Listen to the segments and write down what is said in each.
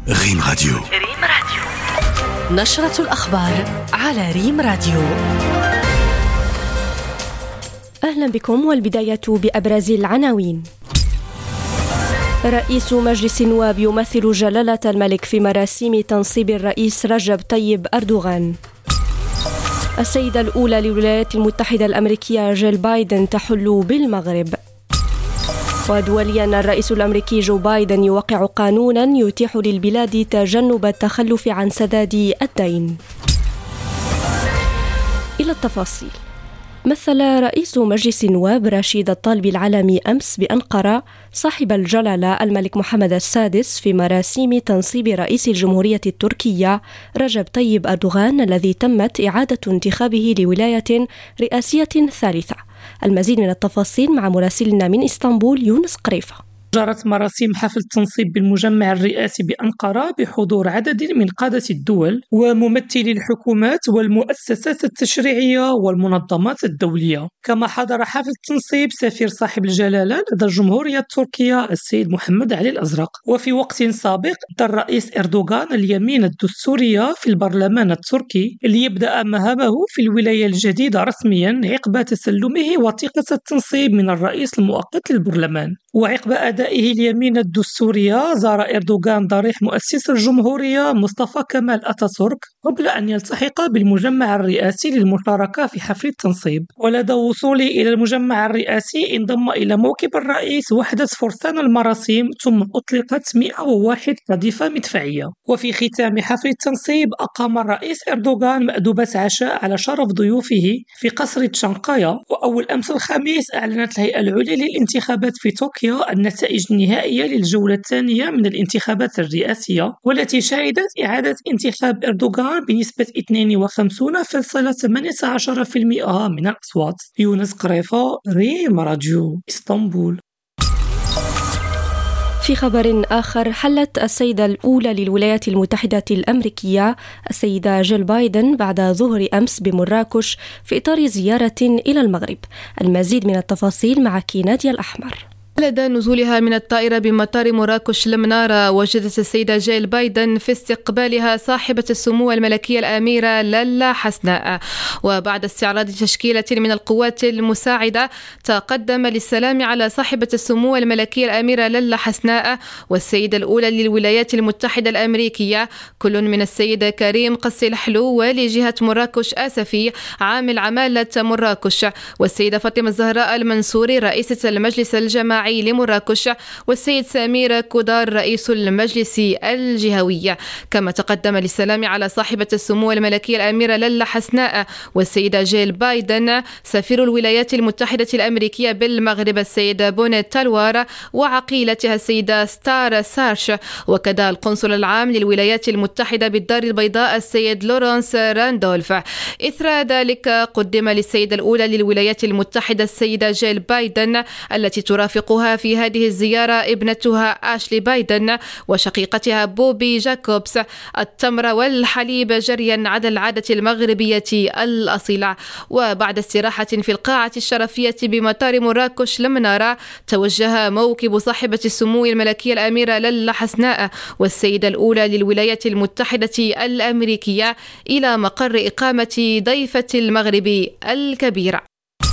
ريم راديو. نشرة الأخبار على ريم راديو. أهلا بكم، والبداية بأبرز العناوين. رئيس مجلس النواب يمثل جلالة الملك في مراسيم تنصيب الرئيس رجب طيب أردوغان. السيدة الأولى للولايات المتحدة الأمريكية جيل بايدن تحل بالمغرب. ودوليا، الرئيس الأمريكي جو بايدن يوقع قانونا يتيح للبلاد تجنب التخلف عن سداد الدين. إلى التفاصيل. مثل رئيس مجلس النواب رشيد الطالب العلمي أمس بأنقرة صاحب الجلالة الملك محمد السادس في مراسيم تنصيب رئيس الجمهورية التركية رجب طيب أردوغان، الذي تمت إعادة انتخابه لولاية رئاسية ثالثة. المزيد من التفاصيل مع مراسلنا من إسطنبول يونس قريفة. جرت مراسيم حفل التنصيب بالمجمع الرئاسي بأنقرة بحضور عدد من قادة الدول وممثلي الحكومات والمؤسسات التشريعية والمنظمات الدولية. كما حضر حفل التنصيب سفير صاحب الجلالة لدى الجمهورية التركية السيد محمد علي الأزرق. وفي وقت سابق أدى الرئيس إردوغان اليمين الدستورية في البرلمان التركي ليبدأ مهامه في الولاية الجديدة رسميا عقب تسلمه وثيقة التنصيب من الرئيس المؤقت للبرلمان. وعقب أدائه اليمين الدستورية، زار إردوغان ضريح مؤسس الجمهورية مصطفى كمال أتاتورك قبل أن يلتحق بالمجمع الرئاسي للمشاركة في حفل التنصيب. ولدى وصوله إلى المجمع الرئاسي انضم إلى موكب الرئيس وحدة فرسان المراسيم، ثم أطلقت 101 قذيفة مدفعية. وفي ختام حفل التنصيب أقام الرئيس إردوغان مأدبة عشاء على شرف ضيوفه في قصر تشانقايا. وأول أمس الخميس أعلنت الهيئة العليا للانتخابات في طوكيو النتائج النهائية للجولة الثانية من الانتخابات الرئاسية، والتي شهدت إعادة انتخاب إردوغان بنسبة 52.18% من الأصوات. يونس قريفة، ريم راديو، إسطنبول. في خبر آخر، حلت السيدة الأولى للولايات المتحدة الأمريكية السيدة جيل بايدن بعد ظهر أمس بمراكش في إطار زيارة إلى المغرب. المزيد من التفاصيل مع نادية الأحمر. لدى نزولها من الطائرة بمطار مراكش المنارة، وجدت السيدة جيل بايدن في استقبالها صاحبة السمو الملكية الأميرة للا حسناء. وبعد استعراض تشكيلة من القوات المساعدة، تقدم للسلام على صاحبة السمو الملكية الأميرة للا حسناء والسيدة الأولى للولايات المتحدة الأمريكية، كل من السيد كريم قصي الحلو والي جهة مراكش آسفي عامل عمالة مراكش، والسيدة فاطمة الزهراء المنصوري رئيسة المجلس الجماعي لمراكش، والسيد سمير كودار رئيس المجلس الجهوي. كما تقدم للسلام على صاحبة السمو الملكية الأميرة للا حسناء والسيدة جيل بايدن سفير الولايات المتحدة الأمريكية بالمغرب السيد بونيت تلوار وعقيلتها السيدة ستار سارش، وكذا القنصل العام للولايات المتحدة بالدار البيضاء السيد لورانس راندولف. إثر ذلك قدم للسيدة الأولى للولايات المتحدة السيدة جيل بايدن التي ترافقها في هذه الزيارة ابنتها آشلي بايدن وشقيقتها بوبي جاكوبس التمر والحليب جريا على العادة المغربية الأصيلة. وبعد استراحة في القاعة الشرفية بمطار مراكش المنارة، توجه موكب صاحبة السمو الملكية الأميرة للا حسناء والسيدة الأولى للولايات المتحدة الأمريكية إلى مقر إقامة ضيفة المغرب الكبيرة.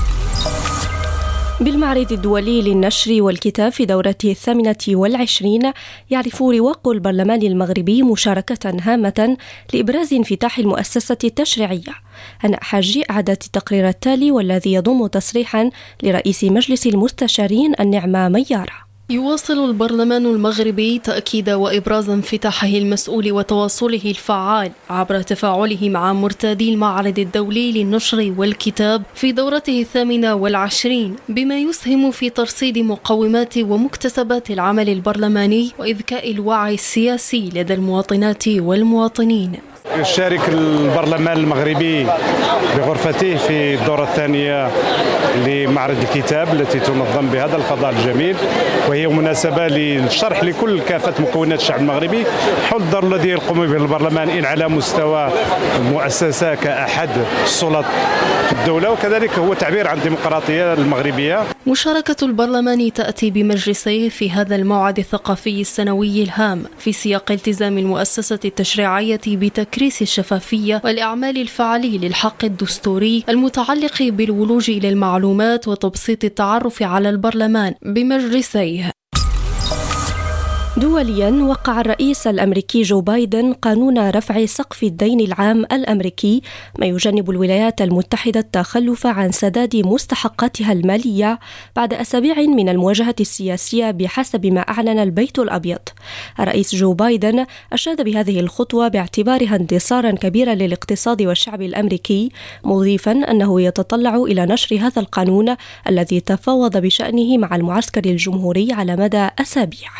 بالمعرض الدولي للنشر والكتاب في دورته 28، يعرف رواق البرلمان المغربي مشاركة هامة لإبراز انفتاح المؤسسة التشريعية. هناء حاجي أعدت التقرير التالي، والذي يضم تصريحا لرئيس مجلس المستشارين النعمة ميارة. يواصل البرلمان المغربي تأكيد وإبراز انفتاحه المسؤول وتواصله الفعال عبر تفاعله مع مرتادي المعرض الدولي للنشر والكتاب في دورته 28، بما يسهم في ترصيد مقومات ومكتسبات العمل البرلماني وإذكاء الوعي السياسي لدى المواطنات والمواطنين. شارك البرلمان المغربي بغرفته في الدورة الثانية لمعرض الكتاب التي تنظم بهذا الفضاء الجميل، وهي مناسبة للشرح لكل كافة مكونات الشعب المغربي حول الدور الذي يقوم به البرلمان إن على مستوى المؤسسة كأحد السلطات في الدولة، وكذلك هو تعبير عن الديمقراطية المغربية. مشاركة البرلمان تأتي بمجلسيه في هذا الموعد الثقافي السنوي الهام في سياق التزام المؤسسة التشريعية بتكريس الشفافية والإعمال الفعلي للحق الدستوري المتعلق بالولوج إلى المعلومات وتبسيط التعرف على البرلمان بمجلسيه. دوليا، وقع الرئيس الأمريكي جو بايدن قانون رفع سقف الدين العام الأمريكي، ما يجنب الولايات المتحدة التخلف عن سداد مستحقاتها المالية بعد أسابيع من المواجهة السياسية بحسب ما أعلن البيت الأبيض. الرئيس جو بايدن أشاد بهذه الخطوة باعتبارها انتصارا كبيرا للاقتصاد والشعب الأمريكي، مضيفا أنه يتطلع إلى نشر هذا القانون الذي تفاوض بشأنه مع المعسكر الجمهوري على مدى أسابيع.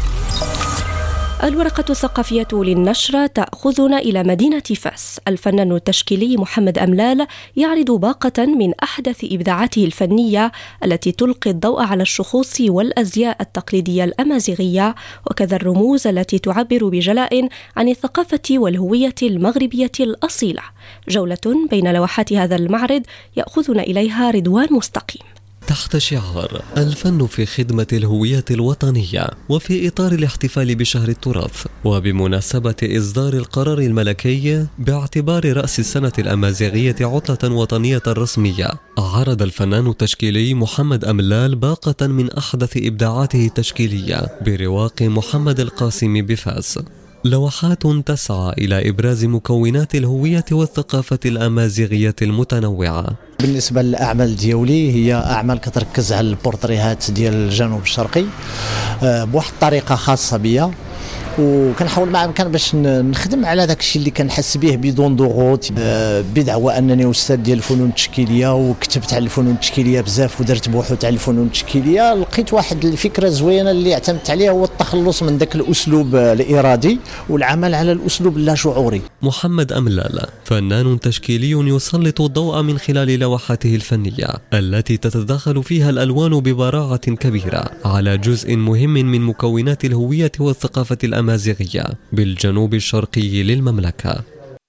الورقة الثقافية للنشر تأخذنا إلى مدينة فاس. الفنان التشكيلي محمد أملال يعرض باقة من أحدث إبداعاته الفنية التي تلقي الضوء على الشخوص والأزياء التقليدية الأمازيغية، وكذا الرموز التي تعبر بجلاء عن الثقافة والهوية المغربية الأصيلة. جولة بين لوحات هذا المعرض يأخذنا إليها رضوان مستقيم. تحت شعار الفن في خدمة الهوية الوطنية، وفي إطار الاحتفال بشهر التراث، وبمناسبة إصدار القرار الملكي باعتبار رأس السنة الأمازيغية عطلة وطنية رسمية، عرض الفنان التشكيلي محمد أملال باقة من أحدث إبداعاته التشكيلية برواق محمد القاسم بفاس. لوحات تسعى إلى إبراز مكونات الهوية والثقافة الأمازيغية المتنوعة. بالنسبة للأعمال ديالي هي أعمال كتركز على البورتريهات ديال الجنوب الشرقي بواحد الطريقة خاصة بيا، وكنحاول مع الامكان باش نخدم على داك الشيء اللي كنحس به بدون ضغوط، بدعوى انني استاذ ديال الفنون التشكيليه وكتبت على الفنون التشكيليه بزاف ودرت بحوث على الفنون التشكيليه. لقيت واحد الفكره زوينه اللي اعتمدت عليها، هو التخلص من داك الاسلوب الارادي والعمل على الاسلوب اللاشعوري. محمد أملال فنان تشكيلي يسلط الضوء من خلال لوحاته الفنيه التي تتداخل فيها الالوان ببراعه كبيره على جزء مهم من مكونات الهويه والثقافه الأمازيغية بالجنوب الشرقي للمملكة.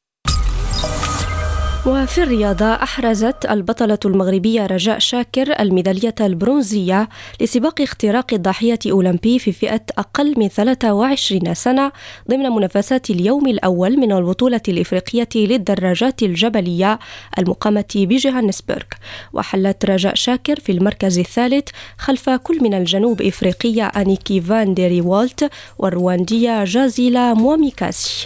وفي الرياضة، أحرزت البطلة المغربية رجاء شاكر الميدالية البرونزية لسباق اختراق الضاحية أولمبي في فئة أقل من 23 سنة ضمن منافسات اليوم الأول من البطولة الإفريقية للدراجات الجبلية المقامة بجوهانسبرغ. وحلت رجاء شاكر في المركز الثالث خلف كل من الجنوب إفريقية أنيكي فان ديري والت والرواندية جازيلا مواميكاسي.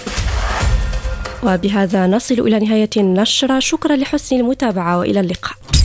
وبهذا نصل إلى نهاية النشرة. شكرا لحسن المتابعة وإلى اللقاء.